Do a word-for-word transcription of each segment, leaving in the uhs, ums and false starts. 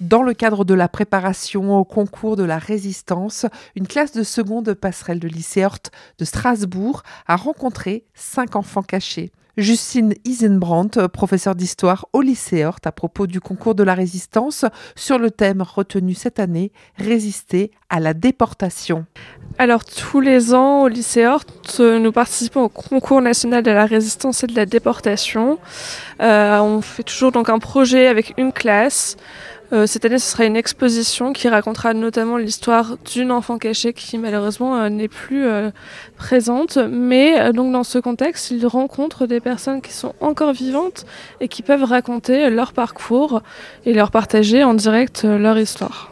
Dans le cadre de la préparation au concours de la résistance, une classe de seconde passerelle de lycée Horth de Strasbourg a rencontré cinq enfants cachés. Justine Isenbrandt, professeure d'histoire au lycée Horth, à propos du concours de la résistance sur le thème retenu cette année, résister à la déportation. Alors tous les ans au lycée Horth, nous participons au concours national de la résistance et de la déportation. Euh, on fait toujours donc un projet avec une classe. Euh, cette année, ce sera une exposition qui racontera notamment l'histoire d'une enfant cachée qui malheureusement euh, n'est plus euh, présente. Mais euh, donc dans ce contexte, ils rencontrent des personnes qui sont encore vivantes et qui peuvent raconter leur parcours et leur partager en direct euh, leur histoire.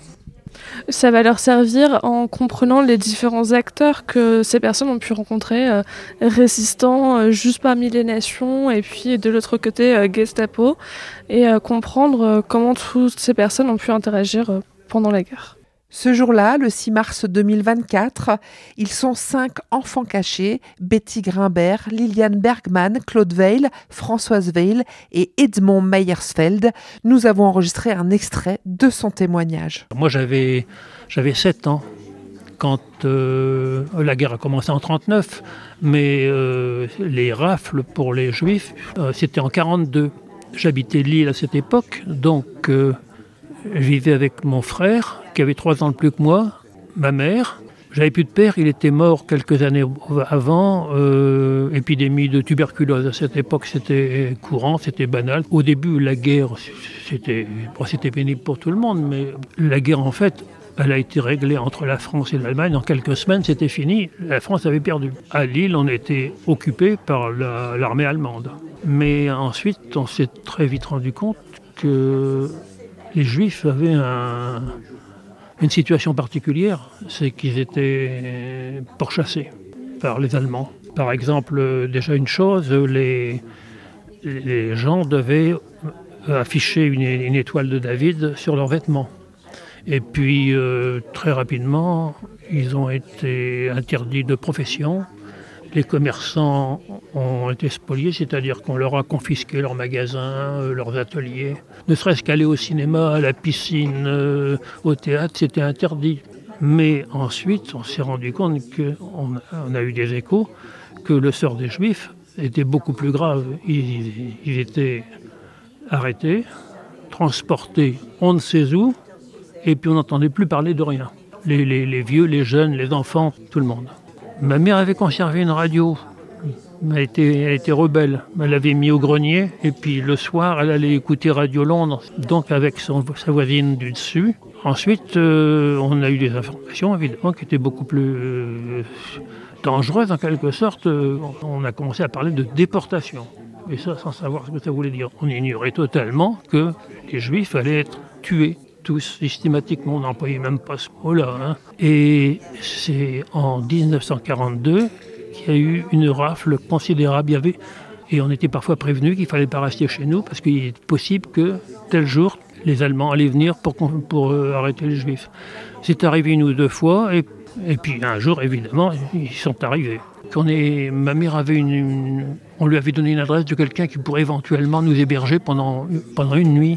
Ça va leur servir en comprenant les différents acteurs que ces personnes ont pu rencontrer, euh, résistants euh, juste parmi les nations et puis de l'autre côté euh, Gestapo, et euh, comprendre euh, comment toutes ces personnes ont pu interagir euh, pendant la guerre. Ce jour-là, le six mars deux mille vingt-quatre, ils sont cinq enfants cachés, Betty Grimbert, Liliane Bergman, Claude Weil, Françoise Weil et Edmond Meyersfeld. Nous avons enregistré un extrait de son témoignage. Moi, j'avais, j'avais sept ans quand euh, la guerre a commencé en trente-neuf, mais euh, les rafles pour les Juifs, euh, c'était en quarante-deux. J'habitais Lille à cette époque, donc euh, je vivais avec mon frère, qui avait trois ans de plus que moi, ma mère. J'avais plus de père, il était mort quelques années avant. Euh, épidémie de tuberculose, à cette époque, c'était courant, c'était banal. Au début, la guerre, c'était, bon, c'était pénible pour tout le monde, mais la guerre, en fait, elle a été réglée entre la France et l'Allemagne. En quelques semaines, c'était fini. La France avait perdu. À Lille, on était occupé par la, l'armée allemande. Mais ensuite, on s'est très vite rendu compte que les Juifs avaient un... une situation particulière, c'est qu'ils étaient pourchassés par les Allemands. Par exemple, déjà une chose, les, les gens devaient afficher une, une étoile de David sur leurs vêtements. Et puis, euh, très rapidement, ils ont été interdits de profession. Les commerçants ont été spoliés, c'est-à-dire qu'on leur a confisqué leurs magasins, leurs ateliers. Ne serait-ce qu'aller au cinéma, à la piscine, euh, au théâtre, c'était interdit. Mais ensuite, on s'est rendu compte qu'on on a eu des échos que le sort des Juifs était beaucoup plus grave. Ils, ils étaient arrêtés, transportés on ne sait où, et puis on n'entendait plus parler de rien. Les, les, les vieux, les jeunes, les enfants, tout le monde. Ma mère avait conservé une radio. Elle était, elle était rebelle. Elle l'avait mis au grenier et puis le soir, elle allait écouter Radio Londres, donc avec son, sa voisine du dessus. Ensuite, euh, on a eu des informations, évidemment, qui étaient beaucoup plus euh, dangereuses en quelque sorte. On a commencé à parler de déportation. Et ça, sans savoir ce que ça voulait dire. On ignorait totalement que les Juifs allaient être tués. Tous, systématiquement, on n'employait même pas ce mot-là. Hein. Et c'est en dix-neuf cent quarante-deux qu'il y a eu une rafle considérable. Il y avait, et on était parfois prévenus qu'il ne fallait pas rester chez nous parce qu'il est possible que tel jour, les Allemands allaient venir pour, pour euh, arrêter les Juifs. C'est arrivé une ou deux fois, et, et puis un jour, évidemment, ils sont arrivés. On est, ma mère avait une, une, on lui avait donné une adresse de quelqu'un qui pourrait éventuellement nous héberger pendant, pendant une nuit.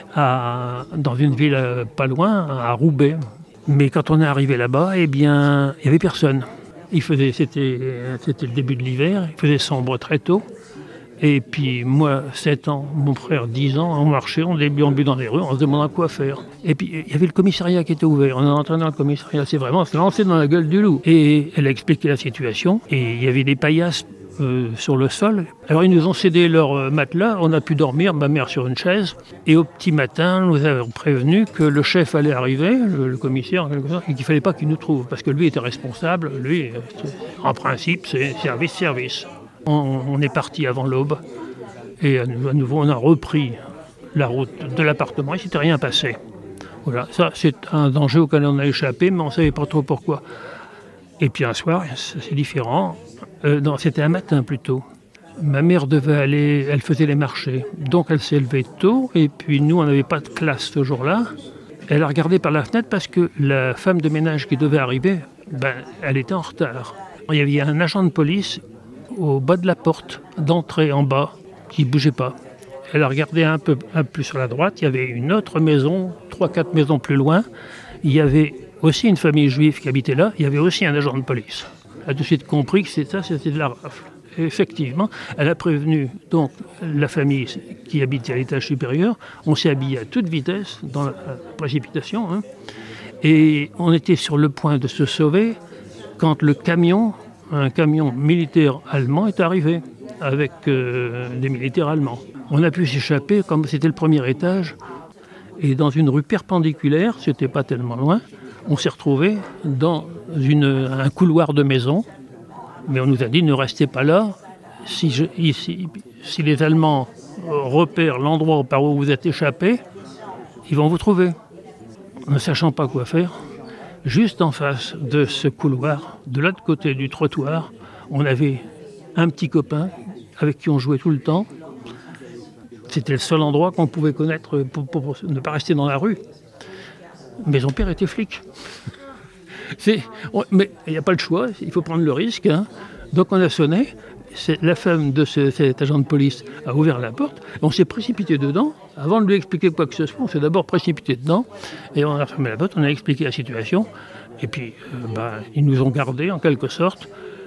À, dans une ville euh, pas loin, à Roubaix. Mais quand on est arrivé là-bas, eh bien, il n'y avait personne. Il faisait, c'était, c'était le début de l'hiver, il faisait sombre très tôt. Et puis moi, sept ans, mon frère, dix ans, on marchait, on déambulait dans les rues, on se demandait quoi faire. Et puis il y avait le commissariat qui était ouvert. On est entré dans le commissariat, c'est vraiment se lancer dans la gueule du loup. Et elle a expliqué la situation. Et il y avait des paillasses Euh, sur le sol. Alors ils nous ont cédé leur euh, matelas, on a pu dormir, ma mère sur une chaise, et au petit matin, nous avons prévenu que le chef allait arriver, le, le commissaire en quelque sorte, et qu'il ne fallait pas qu'il nous trouve, parce que lui était responsable, lui, euh, en principe, c'est service-service. On, on est parti avant l'aube, et à nouveau, on a repris la route de l'appartement, et il ne s'était rien passé. Voilà, ça c'est un danger auquel on a échappé, mais on ne savait pas trop pourquoi. Et puis un soir, c'est différent. Euh, non, c'était un matin plutôt. Ma mère devait aller, elle faisait les marchés. Donc elle s'est levée tôt, et puis nous, on n'avait pas de classe ce jour-là. Elle a regardé par la fenêtre parce que la femme de ménage qui devait arriver, ben, elle était en retard. Il y avait un agent de police au bas de la porte, d'entrée en bas, qui ne bougeait pas. Elle a regardé un peu, un peu sur la droite, il y avait une autre maison, trois, quatre maisons plus loin. Il y avait aussi une famille juive qui habitait là, il y avait aussi un agent de police. Elle a tout de suite compris que c'était ça, c'était de la rafle. Et effectivement, elle a prévenu donc la famille qui habitait à l'étage supérieur. On s'est habillé à toute vitesse dans la précipitation. Hein, et on était sur le point de se sauver quand le camion, un camion militaire allemand est arrivé avec euh, des militaires allemands. On a pu s'échapper comme c'était le premier étage. Et dans une rue perpendiculaire, c'était pas tellement loin, on s'est retrouvé dans une, un couloir de maison. Mais on nous a dit ne restez pas là. Si, je, si, si les Allemands repèrent l'endroit par où vous êtes échappés, ils vont vous trouver. Ne sachant pas quoi faire, juste en face de ce couloir, de l'autre côté du trottoir, on avait un petit copain avec qui on jouait tout le temps. C'était le seul endroit qu'on pouvait connaître pour, pour, pour ne pas rester dans la rue. Mais son père était flic. C'est, on, mais il n'y a pas le choix, il faut prendre le risque. Hein. Donc on a sonné, c'est, la femme de ce, cet agent de police a ouvert la porte, on s'est précipité dedans. Avant de lui expliquer quoi que ce soit, on s'est d'abord précipité dedans, et on a fermé la porte, on a expliqué la situation, et puis euh, bah, ils nous ont gardés en quelque sorte,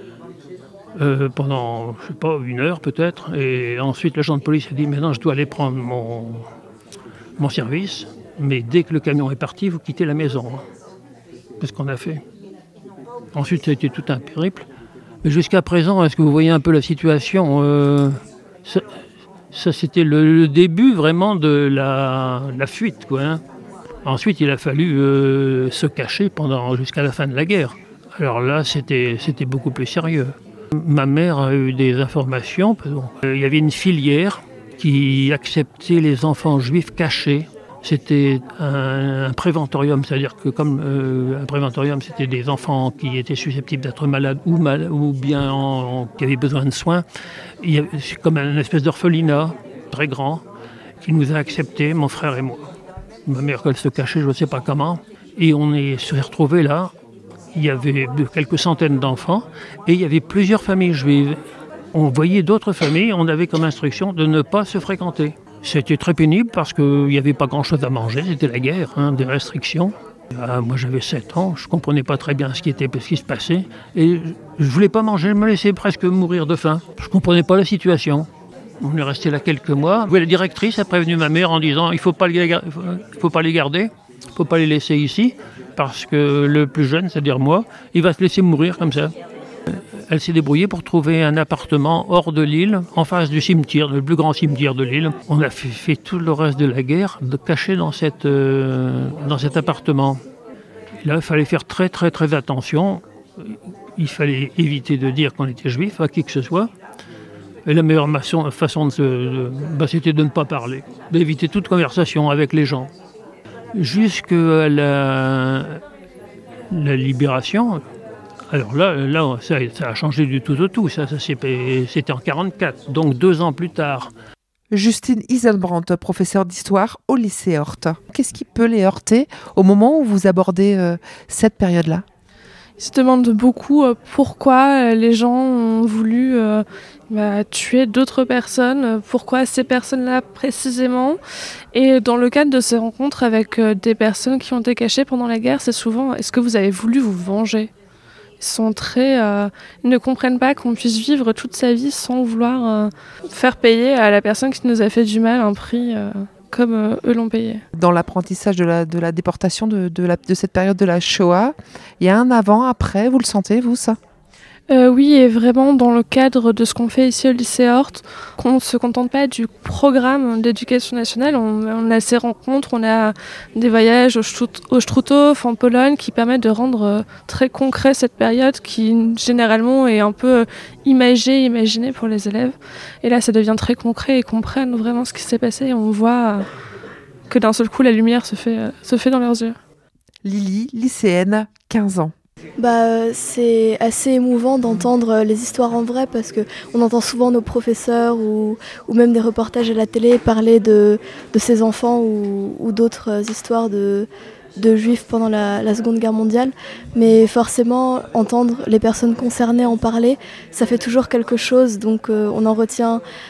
euh, pendant, je sais pas, une heure peut-être, et ensuite l'agent de police a dit, maintenant je dois aller prendre mon, mon service, mais dès que le camion est parti, vous quittez la maison. Hein. C'est ce qu'on a fait. Ensuite, ça a été tout un périple. Mais jusqu'à présent, est-ce que vous voyez un peu la situation euh, ça, ça, c'était le, le début vraiment de la, la fuite, quoi. Hein. Ensuite, il a fallu euh, se cacher pendant, jusqu'à la fin de la guerre. Alors là, c'était, c'était beaucoup plus sérieux. Ma mère a eu des informations. Il y avait une filière qui acceptait les enfants juifs cachés. C'était un, un préventorium, c'est-à-dire que comme euh, un préventorium, c'était des enfants qui étaient susceptibles d'être malades ou, mal, ou bien en, en, qui avaient besoin de soins. Il y avait, c'est comme une espèce d'orphelinat très grand qui nous a acceptés, mon frère et moi. Ma mère, elle se cachait, je ne sais pas comment. Et on est, se retrouvés là. Il y avait quelques centaines d'enfants et il y avait plusieurs familles juives. On voyait d'autres familles, on avait comme instruction de ne pas se fréquenter. C'était très pénible parce qu'il n'y avait pas grand-chose à manger, c'était la guerre, hein, des restrictions. Ah, moi j'avais sept ans, je ne comprenais pas très bien ce qui, était, ce qui se passait. Et je ne voulais pas manger, je me laissais presque mourir de faim. Je ne comprenais pas la situation. On est resté là quelques mois. La directrice a prévenu ma mère en disant il ne faut pas les garder, faut pas les garder, il ne faut pas les laisser ici, parce que le plus jeune, c'est-à-dire moi, il va se laisser mourir comme ça. Elle s'est débrouillée pour trouver un appartement hors de l'île, en face du cimetière, le plus grand cimetière de l'île. On a fait, fait tout le reste de la guerre de caché dans, cette, euh, dans cet appartement. Et là, il fallait faire très très très attention. Il fallait éviter de dire qu'on était juif à qui que ce soit. Et la meilleure façon, façon de se, de, bah, c'était de ne pas parler, d'éviter toute conversation avec les gens. Jusqu'à la, la libération. Alors là, là ça, ça a changé du tout au tout. Ça, ça, c'était en quarante-quatre, donc deux ans plus tard. Justine Isenbrandt, professeure d'histoire au lycée Horth. Qu'est-ce qui peut les heurter au moment où vous abordez euh, cette période-là ? Ils se demandent beaucoup euh, pourquoi les gens ont voulu euh, bah, tuer d'autres personnes, pourquoi ces personnes-là précisément. Et dans le cadre de ces rencontres avec euh, des personnes qui ont été cachées pendant la guerre, c'est souvent « est-ce que vous avez voulu vous venger ?» Ils sont très, euh, ils ne comprennent pas qu'on puisse vivre toute sa vie sans vouloir euh, faire payer à la personne qui nous a fait du mal un prix euh, comme euh, eux l'ont payé. Dans l'apprentissage de la, de la déportation de, de, la, de cette période de la Shoah, il y a un avant, après, vous le sentez, vous, ça ? Euh, oui, et vraiment dans le cadre de ce qu'on fait ici au lycée Horth, qu'on ne se contente pas du programme d'éducation nationale, on, on a ces rencontres, on a des voyages au, Strut- au Struthof en Pologne qui permettent de rendre euh, très concret cette période qui généralement est un peu euh, imagée, imaginée pour les élèves. Et là, ça devient très concret et ils comprennent vraiment ce qui s'est passé et on voit euh, que d'un seul coup, la lumière se fait, euh, se fait dans leurs yeux. Lily, lycéenne, quinze ans. Bah, c'est assez émouvant d'entendre les histoires en vrai parce qu'on entend souvent nos professeurs ou, ou même des reportages à la télé parler de, de ces enfants ou, ou d'autres histoires de, de juifs pendant la, la Seconde Guerre mondiale. Mais forcément, entendre les personnes concernées en parler, ça fait toujours quelque chose. Donc euh, on en retient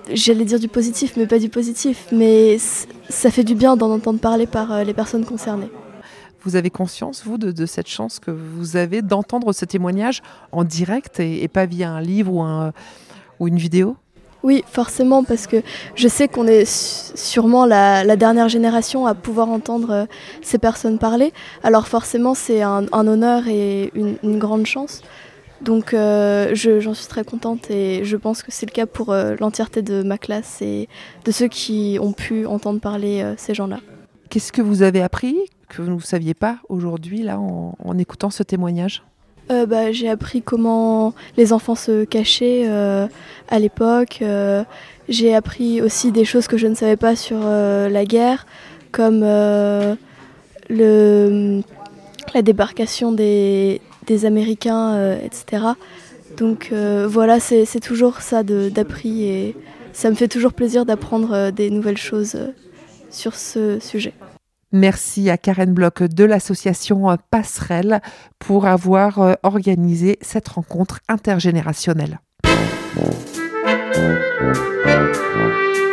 j'allais dire du positif, mais pas du positif. Mais ça fait du bien d'en entendre parler par les personnes concernées. Vous avez conscience, vous, de, de cette chance que vous avez d'entendre ce témoignage en direct et, et pas via un livre ou, un, ou une vidéo ? Oui, forcément, parce que je sais qu'on est sûrement la, la dernière génération à pouvoir entendre ces personnes parler. Alors forcément, c'est un, un honneur et une, une grande chance. Donc euh, je, j'en suis très contente et je pense que c'est le cas pour euh, l'entièreté de ma classe et de ceux qui ont pu entendre parler euh, ces gens-là. Qu'est-ce que vous avez appris que vous ne saviez pas aujourd'hui là en, en écoutant ce témoignage ? euh, bah, J'ai appris comment les enfants se cachaient euh, à l'époque. Euh, j'ai appris aussi des choses que je ne savais pas sur euh, la guerre, comme euh, le, la débarcation des, des Américains, euh, et cetera. Donc euh, voilà, c'est, c'est toujours ça de, d'appris et ça me fait toujours plaisir d'apprendre euh, des nouvelles choses euh, sur ce sujet. Merci à Karen Bloch de l'association Passerelle pour avoir organisé cette rencontre intergénérationnelle.